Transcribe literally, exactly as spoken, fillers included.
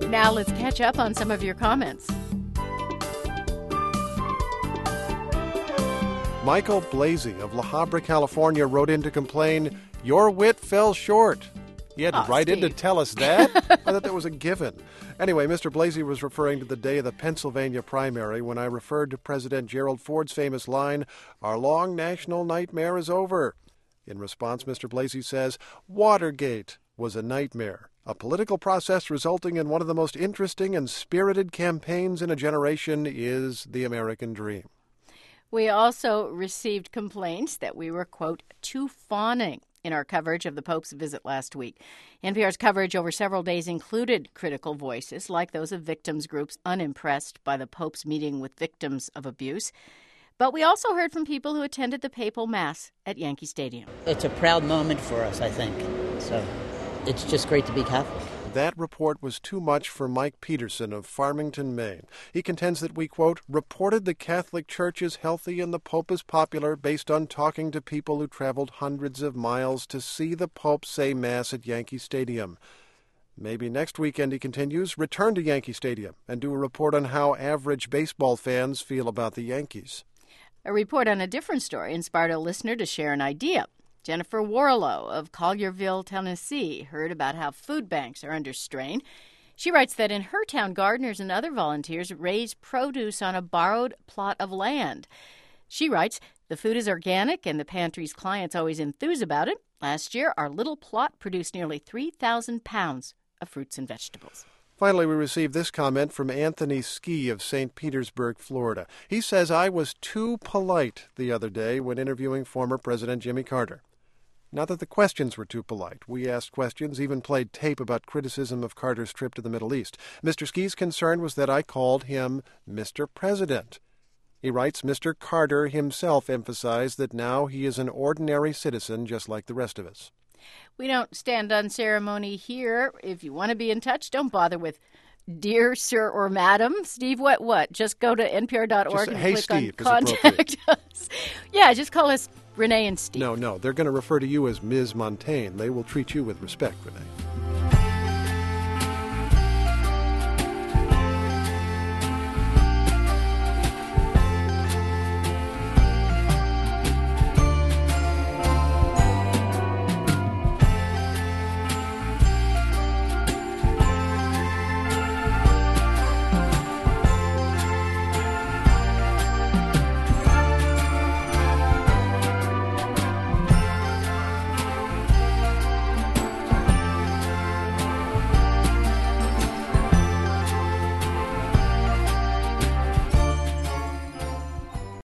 Now let's catch up on some of your comments. Michael Blasey of La Habra, California, wrote in to complain, "Your wit fell short." He had to Oh, write Steve. in to tell us that? I thought that was a given. Anyway, Mister Blasey was referring to the day of the Pennsylvania primary when I referred to President Gerald Ford's famous line, "Our long national nightmare is over." In response, Mister Blasey says, "Watergate was a nightmare, a political process resulting in one of the most interesting and spirited campaigns in a generation is the American dream." We also received complaints that we were, quote, too fawning in our coverage of the Pope's visit last week. N P R's coverage over several days included critical voices, like those of victims groups unimpressed by the Pope's meeting with victims of abuse. But we also heard from people who attended the papal mass at Yankee Stadium. It's a proud moment for us, I think. So it's just great to be Catholic. That report was too much for Mike Peterson of Farmington, Maine. He contends that we, quote, reported the Catholic Church is healthy and the Pope is popular based on talking to people who traveled hundreds of miles to see the Pope say Mass at Yankee Stadium. Maybe next weekend, he continues, return to Yankee Stadium and do a report on how average baseball fans feel about the Yankees. A report on a different story inspired a listener to share an idea. Jennifer Warlow of Collierville, Tennessee, heard about how food banks are under strain. She writes that in her town, gardeners and other volunteers raise produce on a borrowed plot of land. She writes, the food is organic and the pantry's clients always enthuse about it. Last year, our little plot produced nearly three thousand pounds of fruits and vegetables. Finally, we received this comment from Anthony Ski of Saint Petersburg, Florida. He says, I was too polite the other day when interviewing former President Jimmy Carter. Not that the questions were too polite. We asked questions, even played tape about criticism of Carter's trip to the Middle East. Mister Ski's concern was that I called him Mister President. He writes, Mister Carter himself emphasized that now he is an ordinary citizen just like the rest of us. We don't stand on ceremony here. If you want to be in touch, don't bother with dear sir or madam. Steve, what, what? Just go to N P R dot org just, and hey, click Steve, on Contact Us. Yeah, just call us Renee and Steve. No, no, they're going to refer to you as Miz Montaigne. They will treat you with respect, Renee.